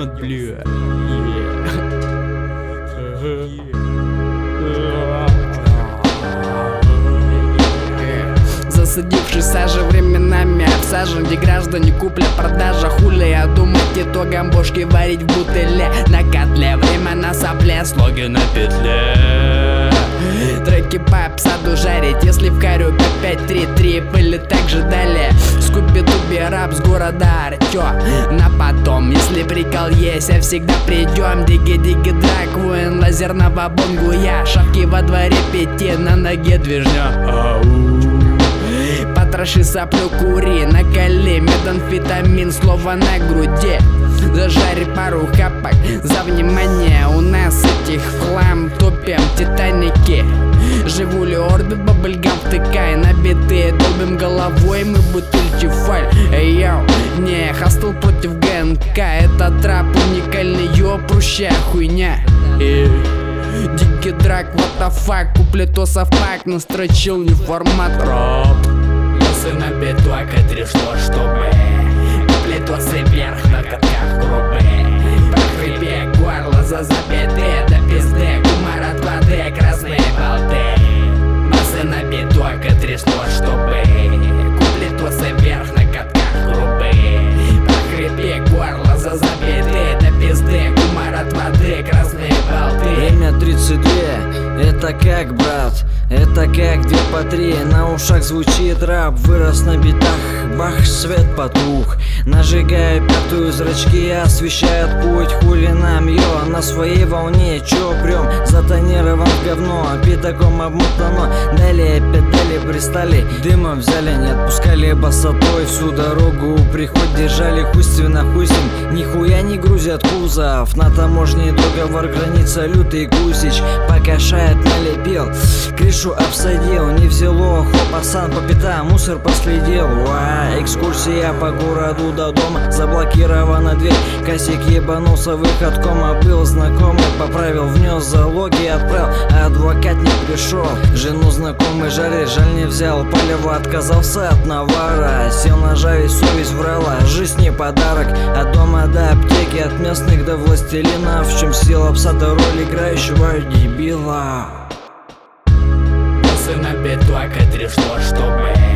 вот, бля. Засадившись сажей временами в сажен, где граждане купля-продажа хули. Думать итогом бошки варить в бутыле на котле. Время на сопле, слоги на петле. Треки по псаду жарить, если в карю по 5-3-3 были так же далее. Скуби-дуби рап с города Артё. На потом, если прикол есть, я всегда придем. Диги-диги драк, воин лазерного бонгу я. Шапки во дворе, пяти на ноге движня. Потроши соплю, кури, накали метамфетамин, слово на груди. Зажари пару хапок за внимание. У нас этих хлам, топим титаники. Живу ли орбит, бабльгам втыкай на биты. Долбим головой, мы бутыльки фаль. Эй, йоу, не, хостел против ГНК. Этот рап уникальный, ё, прущая хуйня. Дикий драк, what the fuck. Куплетосов пак, настрочил не формат рап. Носы на биток, отрешло, чтобы куплетосы вверх на катках грубые. Прохрипе горло за забитые до пизды. Кумар от воды, красные болты. Носы на биток, отрешло, чтобы куплетосы вверх на катках грубые. Прохрипе горло за забитые до пизды. Кумар от воды, красные болты. Время 32, это как, брат? Это как 2 по 3, на ушах звучит рэп. Вырос на битах, бах, свет потух. Нажигая пятую, зрачки освещают путь. Хули нам, йо, на своей волне. Чё прём, затонирован в говно. Пятаком обмотано, далее педали пристали. Дымом взяли, не отпускали босотой. Всю дорогу приход держали, хуй свина, хуй с ним. Нихуя не грузят кузов. На таможне договор, граница, лютый гусич. Пока шает налепил, крышу обсадил, не взяло. Хоп, асан по пятам, мусор последил. Экскурсия по городу до дома, заблокирована дверь. Косик ебанулся, выход кома. Был знакомый, поправил, внес залоги, отправил. Адвокат не пришел, жену знакомый жарит, жаль не взял. Палево отказался от навара, сел на жаре, совесть врала. Жизнь не подарок, от дома до аптеки, от местных до властелинов. В чем сила пса, да роль играющего дебила. Носы на биток, отрешло, чтобы